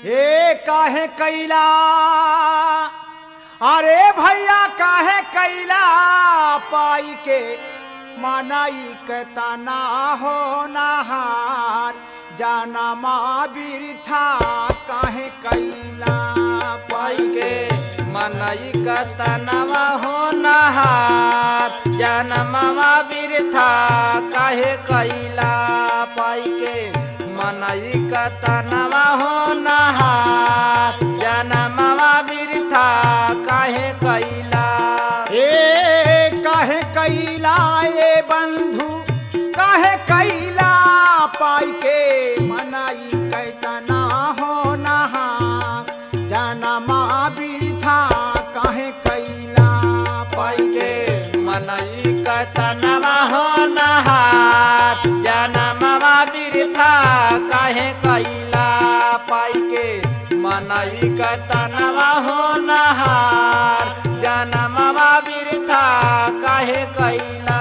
ए काहे कैला अरे भैया काहे कैला पाई के मनाई के तना हो नहार जाना माँ बिरथा काहे कैला पाई के मनई का तनवा हो नहार जनमवा बिरथा काहे कैला पाई के मनई का तनवा हो नहार जनमवा बिरथा काहे कैला ए काहे कैला ए बंधु काहे कैला पाई के मनाई कैतना हो नहार जानमा बिरथा काहे कैला पाई के मनई का तनवा हो नहार जनमवा बिरथा काहे कैला पाई के मनई का तनवा हो नहार जनमवा बिरथा काहे कैला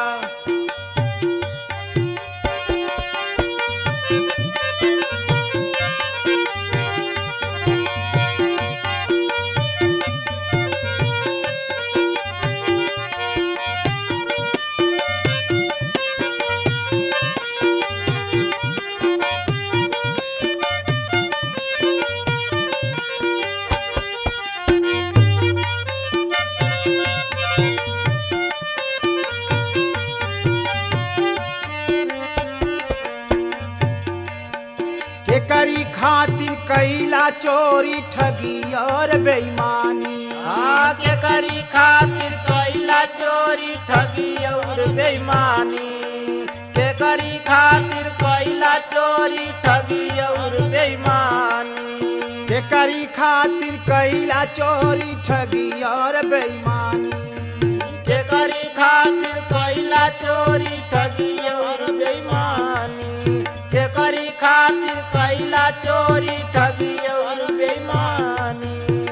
के करी खातिर कैला चोरी ठगी और बेईमानी के करी खातिर कैला चोरी ठगी और बेईमानी के करी खातिर कैला चोरी ठगी और बेईमानी के करी खातिर कैला चोरी ठगी और बेईमानी के करी खातिर कैला चोरी ठगी और बेईमानी के करी खातिर कैला चोरी ठगी और बेईमानी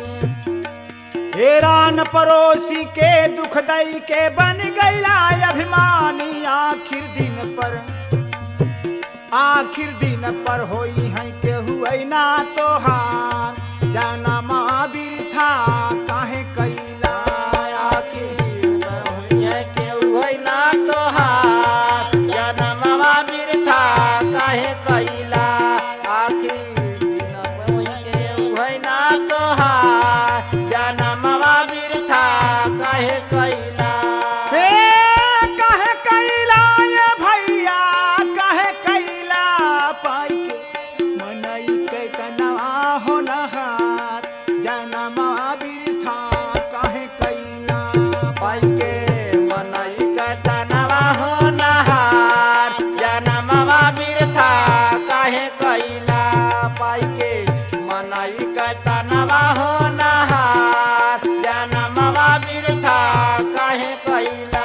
हैरान पड़ोसी के दुख दई के बन गईला अभिमानी आखिर दिन पर होई है के हुई ना तोहार जनमा बिरथा काहे कैला आखिर होई है के हुई ना तोहार जनमवा बिरथा काहे कैला आखिर दिन होई के हुई ना तोहार जनमवा बिरथा काहे कैला हे काहे कैला ये भैया काहे कैला पाई के मनई के कनवा हो नहार जनमा बिरथा काहे कैला पाई के मनई कटनवा हो नहार जनमवा बिरथा काहे कैला पाई के मनई कटनवा हो नहार जनमवा बिरथा काहे कैला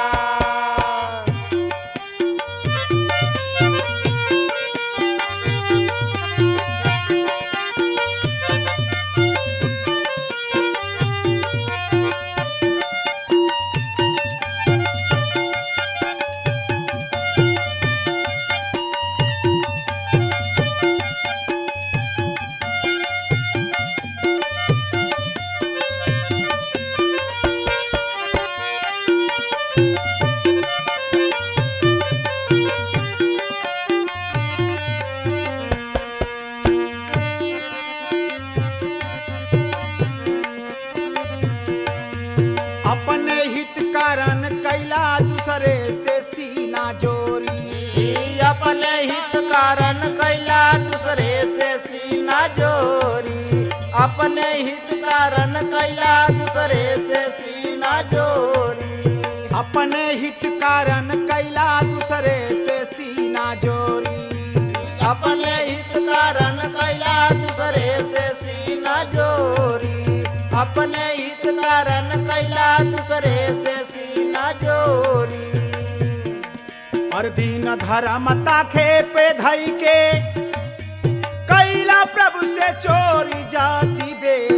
अपने हित कारण कैला दूसरे से सीना जोरी अपने हित कारण कैला दूसरे से सीना जोरी अपने हित कारण कैला दूसरे से सीना जोरी अपने हित कारण कैला दूसरे से सीना जोरी अपने हित कारण कैला दूसरे से सीना जोरी अपने हित कारण कैला दूसरे से सीना जोरी और दीन धर्मता खेपे धई के कैला प्रभु से चोरी जाति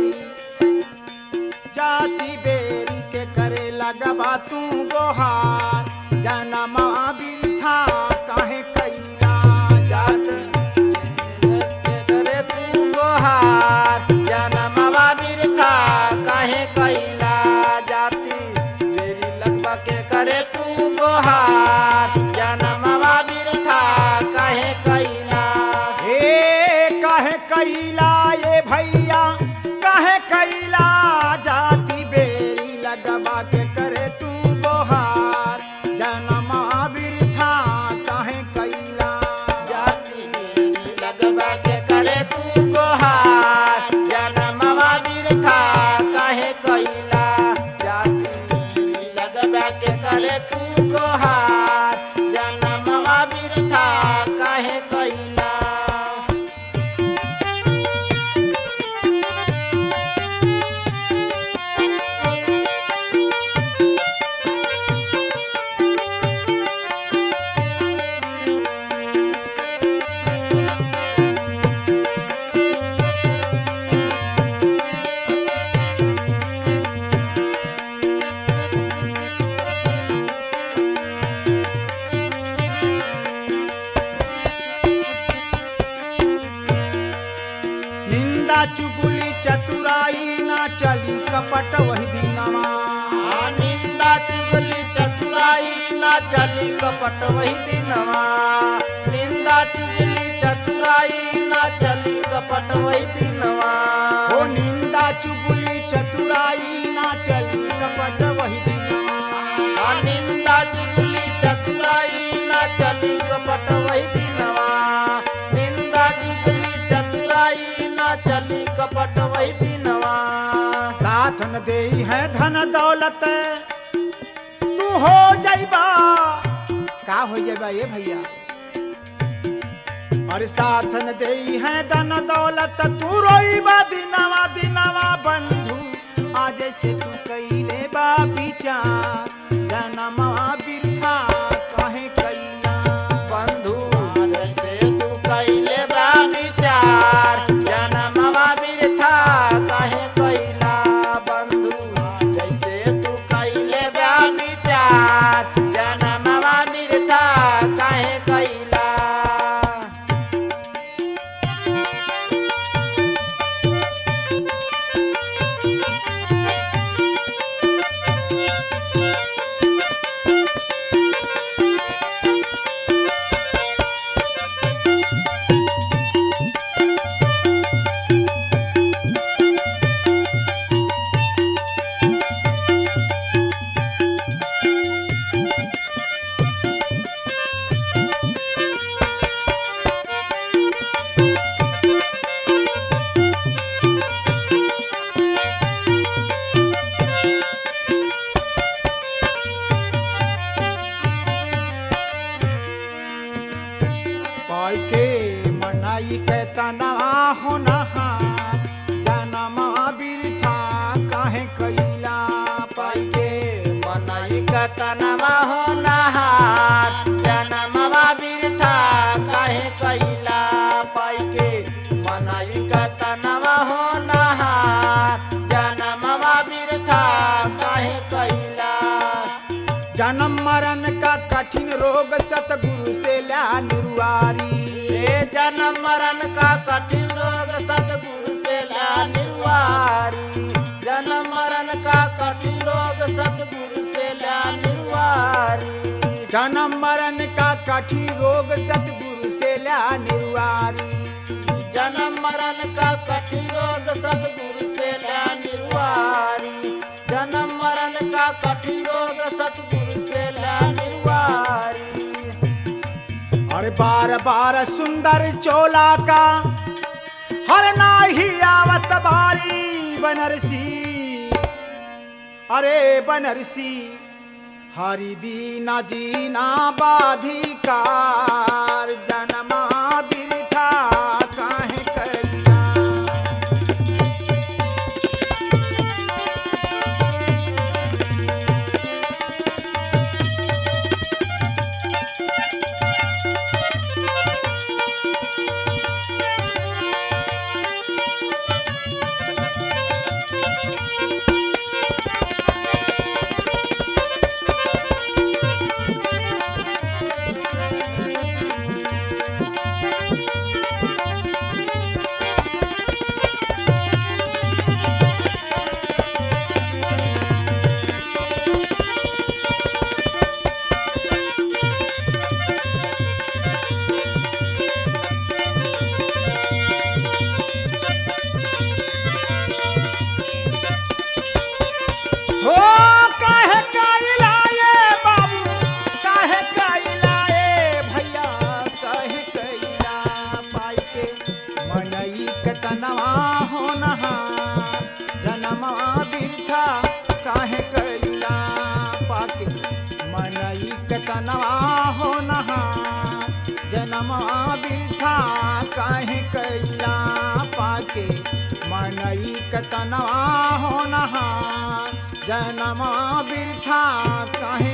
बेरी के करे लगबा तू गोहार जनमा बिरथा काहे कैला जात करे तू गोहार कहे कैला ये भैया कहे कैला जाति बेरी लगवा के करे तू बोहार जनमा बिरथा कहे कैला जाति लगवा के करे तू गोहार जनमवा बिरथा काहे कैला जाति लगवा के करे तू गोहार जनमवा बिरथा काहे कैला निंदा चुगली चतुराई ना चली कपट वही दिनवा निंदा चुगली चतुराई ना चली कपट वही दिनवा निंदा चुगली चतुराई ना चली कपट वही दिनवा ओ निंदा चुगली चतुराई ना चली कपट वही दिनवा निंदा चुगली चतुराई ना चली कपट वही दिनवा निंदा चुगली चतुराई ना चली कपट वही दिनवा साथ न देई है धन दौलत तू हो जाइबा का हो जाइबा ये भैया और साथ न देई है धन दौलत तू रोइबा दिनवा दिनवा बंधु आज से तू कैले बा विचार जनमा बिरथा कहे कैला बंधु जैसे तू कैले बा विचार जनमवा बिरथा काहे कैला बंधु जैसे तू कैले बा विचार जनमवा बिरथा काहे कैला पाई के मनाई के तना हो नहार जनमा बिरथा कहे कैला पाई के मनाई कतनवा हो नहार जनमवा बिरथा काहे कैला पाई के मनाई कतनवा हो नहार जनमवा बिरथा काहे कैला जन्म मरण का कठिन रोग सतगुरु से ला निर्वारी ए जन्म मरण का कठिन रोग सतगुरु से ला निर्वारी जन्म मरण का कठिन रोग सतगुरु से ला निर्वारी जन्म मरण का कठिन रोग सतगुरु से ला निर्वारी जन्म मरण का कठिन रोग सतगुरु से ला निर्वारी जन्म मरण का कठिन रोग सतगुरु से ला निर्वारी अरे बार बार सुंदर चोला का हर नाही आवत बारी बनरसी अरे बनरसी हरि बीना जीना बाधिकार जनमा बिरथा काहे कैला कतनवा हो नहार जनमवा बिरथा काहे कैला पाके मनई कतनवा हो नहार जनमवा बिरथा काहे कैला पाके मनई कतनवा हो नहार जनमवा बिरथा काहे